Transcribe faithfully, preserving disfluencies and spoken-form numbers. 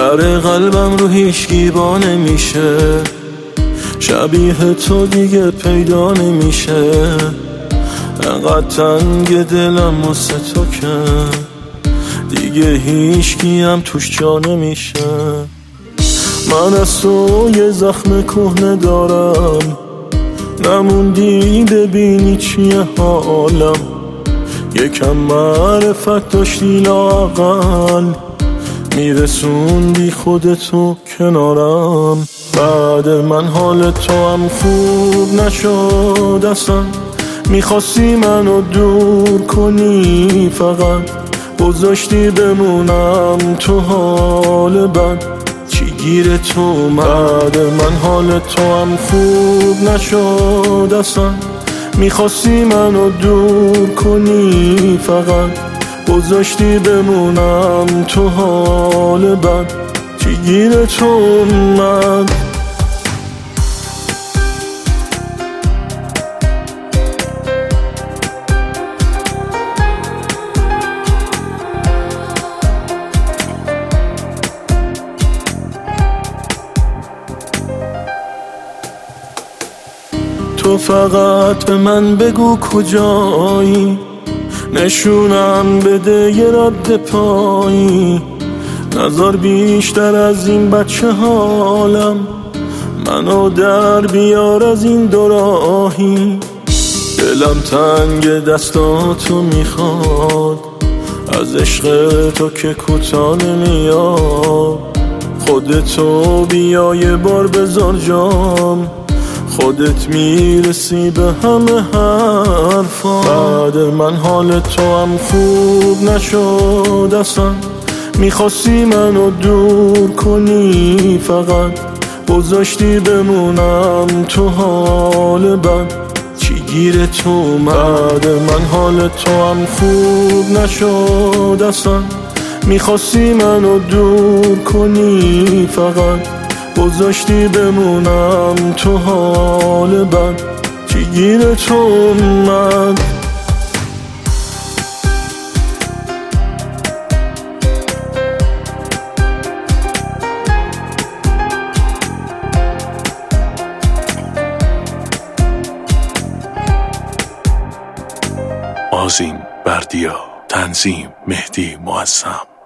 در قلبم رو هیچکی با نمیشه، شبیه تو دیگه پیدا نمیشه. انقدر تنگ دلم واسه تو که دیگه هیچکی هم توش جا نمیشه. من از تو یه زخم کهنه دارم، نموندی ببینی چیه حالم. یکم معرفت داشتی لااقل، میرسوندی خودتو کنارم. بعد من حال تو هم خوب نشد اصلا، میخواستی منو دور کنی، فقط گذاشتی بمونم تو حال بد. چی گیر تو؟ بعد من حال تو هم خوب نشد اصلا، میخواستی منو دور کنی، فقط گذاشتی بمونم تو حال بد. چی گیر تو من؟ تو فقط به من بگو کجایی، نشونم بده یه رد پایی. نذار بیشتر از این بچه حالم، منو در بیار از این دو راهی. دلم تنگ دستاتو میخواد، از عشق تو که کوتاه نمیاد. خودتو بیا یه بار بذار جام، خودت میرسی به همه حرفا. بعد من حال تو هم خوب نشد اصلا، میخواستی منو دور کنی، فقط گذاشتی بمونم تو حال بد. چی گیر تو؟ بعد من حال تو هم خوب نشد اصلا، میخواستی منو دور کنی، فقط گذاشتی بمونم تو حال بد. چی گیر تو من؟ آذین بردیا، تنظیم مهدی معظم.